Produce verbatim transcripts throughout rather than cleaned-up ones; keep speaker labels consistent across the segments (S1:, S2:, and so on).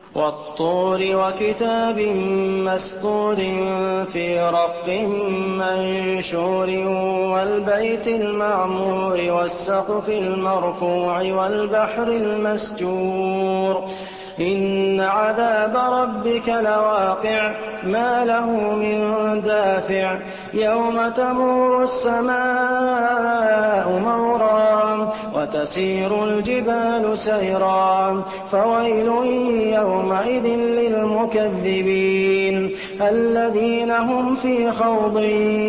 S1: وَالطُّورِ وَكِتَابٍ مَّسْطُورٍ فِي رَقٍّ مَّنشُورٍ وَالْبَيْتِ الْمَعْمُورِ وَالسَّقْفِ الْمَرْفُوعِ وَالْبَحْرِ الْمَسْجُورِ إِنَّ عَذَابَ رَبِّكَ لَوَاقِعٌ مَا لَهُ مِن دَافِعٍ يَوْمَ تَمُورُ السَّمَاءُ مَوْرًا وَتَسِيرُ الْجِبَالُ سَيْرًا فَوَيْلٌ يَوْمَئِذٍ لِّلْمُكَذِّبِينَ الَّذِينَ هُمْ فِي خَوْضٍ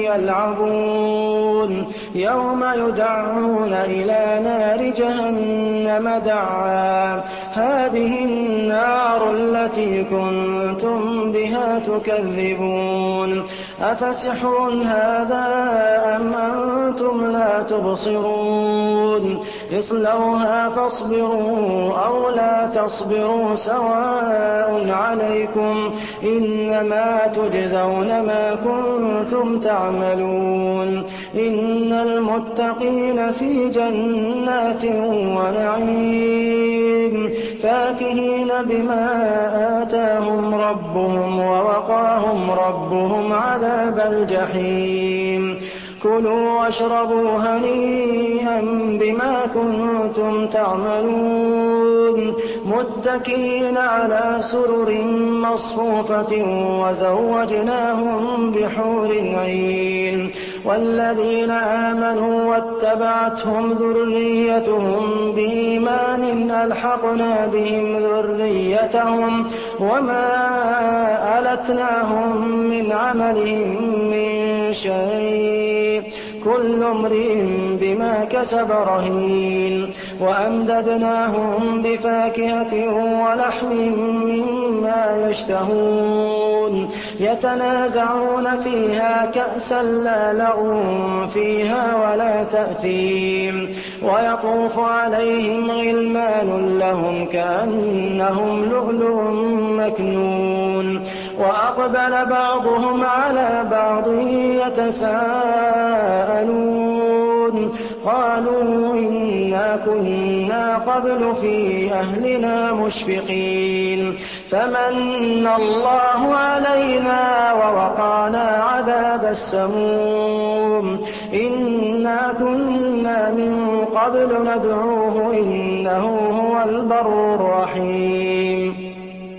S1: يَلْعَبُونَ يَوْمَ يُدَعُّونَ إِلَىٰ نَارِ جَهَنَّمَ دَعًّا هَٰذِهِ النَّارُ الَّتِي كُنتُم بِهَا تُكَذِّبُونَ أَفَسِحْرٌ هَٰذَا أَمْ أَنتُمْ لَا تُبْصِرُونَ اصْلَوْهَا فَاصْبِرُوا أَوْ لَا تَصْبِرُوا سَوَاءٌ عَلَيْكُمْ إِنَّمَا تُجْزَوْنَ مَا كُنتُمْ تَعْمَلُونَ إِنَّ الْمُتَّقِينَ فِي جَنَّاتٍ وَنَعِيمٍ فَاكِهِينَ بِمَا آتَاهُمْ رَبُّهُمْ وَوَقَاهُمْ رَبُّهُمْ عَذَابَ الْجَحِيمِ كُلُوا وَاشْرَبُوا هَنِيئًا بِمَا كُنتُمْ تَعْمَلُونَ مُتَّكِئِينَ عَلَىٰ سُرُرٍ مَّصْفُوفَةٍ وَزَوَّجْنَاهُم بِحُورٍ عِينٍ وَالَّذِينَ آمَنُوا وَاتَّبَعَتْهُمْ ذُرِّيَّتُهُم بِإِيمَانٍ أَلْحَقْنَا بِهِمْ ذُرِّيَّتَهُمْ وَمَا أَلَتْنَاهُم مِّنْ عَمَلِهِم مِّن شَيْءٍ ۚ كُلُّ امْرِئٍ بِمَا كَسَبَ رَهِينٌ وَأَمْدَدْنَاهُم بِفَاكِهَةٍ وَلَحْمٍ مِّمَّا يَشْتَهُونَ يَتَنَازَعُونَ فِيهَا كَأْسًا لَّا لَغْوٌ فِيهَا وَلَا تَأْثِيمٌ وَيَطُوفُ عَلَيْهِمْ غِلْمَانٌ لَّهُمْ كَأَنَّهُمْ لُؤْلُؤٌ مَّكْنُونٌ وَأَقْبَلَ بَعْضُهُمْ عَلَىٰ بَعْضٍ يَتَسَاءَلُونَ قَالُوا إِنَّا كُنَّا قَبْلُ فِي أَهْلِنَا مُشْفِقِينَ فَمَنَّ اللَّهُ عَلَيْنَا وَوَقَانَا عَذَابَ السَّمُومِ إِنَّا كُنَّا مِن قَبْلُ نَدْعُوهُ إِنَّهُ هُوَ الْبَرُّ الرَّحِيمُ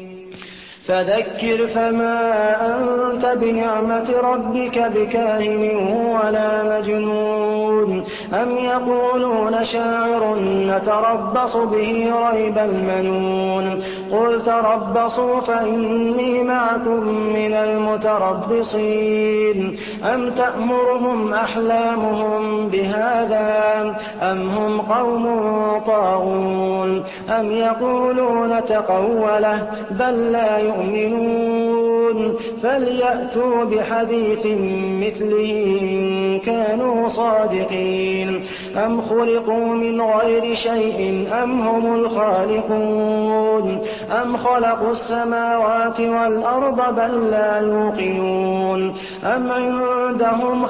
S1: فَذَكِّرْ فَمَا أَنتَ بِنِعْمَةِ رَبِّكَ بِكَاهِنٍ وَلَا مَجْنُونٍ أَمْ يَقُولُونَ شَاعِرٌ نَّتَرَبَّصُ بِهِ رَيْبَ الْمَنُونِ قُلْ تَرَبَّصُوا فَإِنِّي مَعَكُم مِّنَ الْمُتَرَبِّصِينَ أَمْ تَأْمُرُهُمْ أَحْلَامُهُم بِهَٰذَا أَمْ هُمْ قَوْمٌ طَاغُونَ أَمْ يَقُولُونَ تَقَوَّلَهُ بَل لَّا يُؤْمِنُونَ فَلْيَأْتُوا بِحَدِيثٍ مِّثْلِهِ إِن كَانُوا صَادِقِينَ أَمْ خُلِقُوا مِنْ غَيْرِ شَيْءٍ أَمْ هُمُ الْخَالِقُونَ أَمْ خَلَقُوا السَّمَاوَاتِ وَالْأَرْضَ بَل لَّا يُوقِنُونَ أَمْ عِندَهُمْ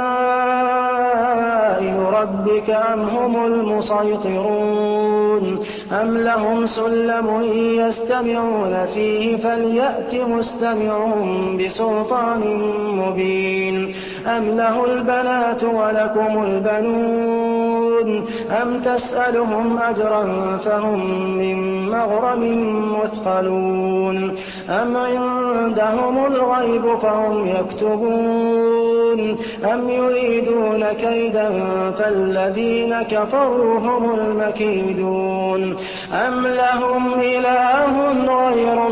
S1: خَزَائِنُ رَبِّكَ أَمْ هُمُ الْمُصَيْطِرُونَ أَمْ لَهُمْ سُلَّمٌ يَسْتَمِعُونَ فِيهِ فَلْيَأْتِ مُسْتَمِعُهُم بِسُلْطَانٍ مُّبِينٍ أَمْ لَهُ الْبَنَاتُ وَلَكُمُ الْبَنُونَ أَمْ تَسْأَلُهُمْ أَجْرًا فَهُم مِّن مَّغْرَمٍ مُّثْقَلُونَ أَمْ عِندَهُمُ الْغَيْبُ فَهُمْ يَكْتُبُونَ أَمْ يُرِيدُونَ كَيْدًا فَالَّذِينَ كَفَرُوا هُمُ الْمَكِيدُونَ أَمْ لَهُمْ إِلَٰهٌ غَيْرُ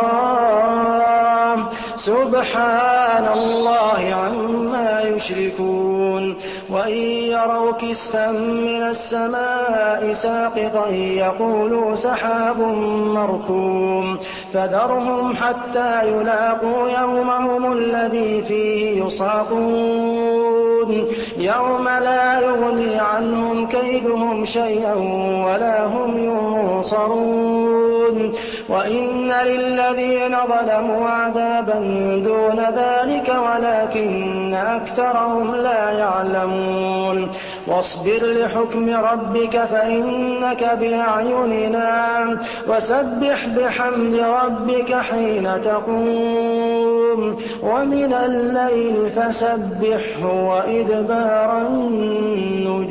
S1: اللَّهِ سُبْحَانَ اللَّهِ عَمَّا يُشْرِكُونَ وَإِن يَرَوْا كِسْفًا مِّنَ السَّمَاءِ سَاقِطًا يَقُولُوا سَحَابٌ مَّرْكُومٌ فَذَرْهُمْ حَتَّىٰ يُلَاقُوا يَوْمَهُمُ الَّذِي فِيهِ يُصْعَقُونَ يَوْمَ لَا يُغْنِي عَنْهُمْ كَيْدُهُمْ شَيْئًا وَلَا هُمْ يُنصَرُونَ وَإِنَّ لِلَّذِينَ ظَلَمُوا عَذَابًا دُونَ ذَٰلِكَ وَلَٰكِنَّ أَكْثَرَهُمْ لَا يَعْلَمُونَ واصبر لحكم ربك فإنك بأعيننا وسبح بحمد ربك حين تقوم ومن الليل فسبحه وإدبار النجوم